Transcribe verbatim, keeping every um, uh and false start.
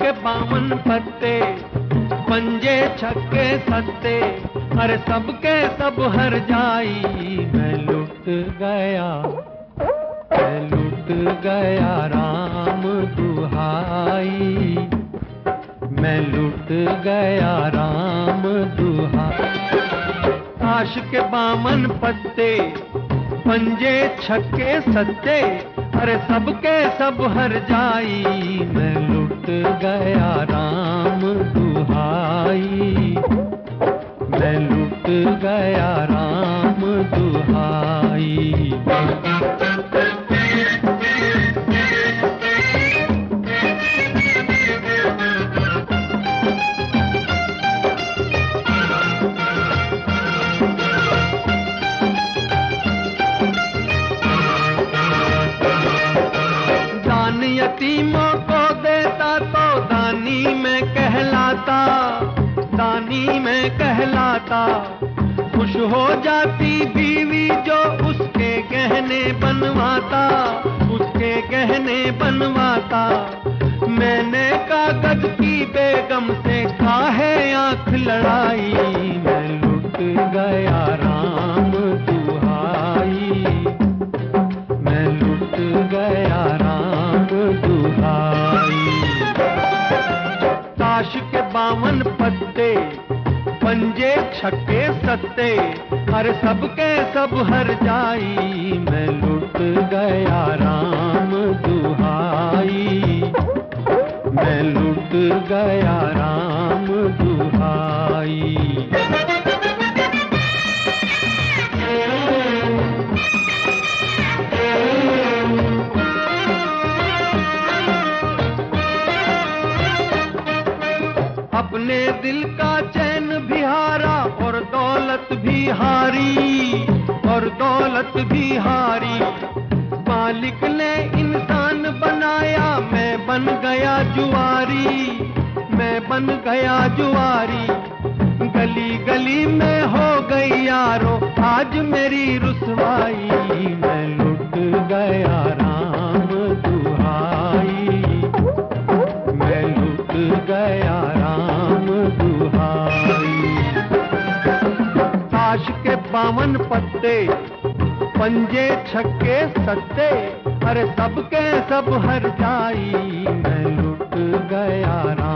के बावन पत्ते, पंजे छक्के सत्ते, अरे सबके सब हर जाई। मैं लुट गया, मैं लुट गया राम दुहाई, मैं लुट गया राम दुहाई। ताश के बावन पत्ते, पंजे छक्के सत्ते, अरे सबके सब हर जाई। मैं लुट गया राम दुहाई, मैं लुट गया राम दुहाई। दान यतीमों को देता तो दानी में कहलाता, दानी में कहलाता। खुश हो जाती बीवी जो उसके गहने बनवाता, उसके गहने बनवाता। मैंने कागज की बेगम से काहे आंख लड़ाई। मैं लुट गया राम दुहाई, मैं लुट गया राम दुहाई। ताश के बावन पत्ते, पंजे छक्के सत्ते, हर सबके सब हर जाई। मैं लुट गया राम दुहाई, मैं लुट गया राम दुहाई। अपने दिल का चैन भी हारा और दौलत भी हारी, और दौलत भी हारी। मालिक ने इंसान बनाया, मैं बन गया जुआरी, मैं बन गया जुआरी। गली गली में हो गई यारो आज मेरी रुसवाई। मैं लुट गया राम दुहाई, मैं लुट गया राम दुहाई। ताश के बावन पत्ते, पंजे छक्के सत्ते, अरे सबके सब हर जाई। मैं लुट गया राम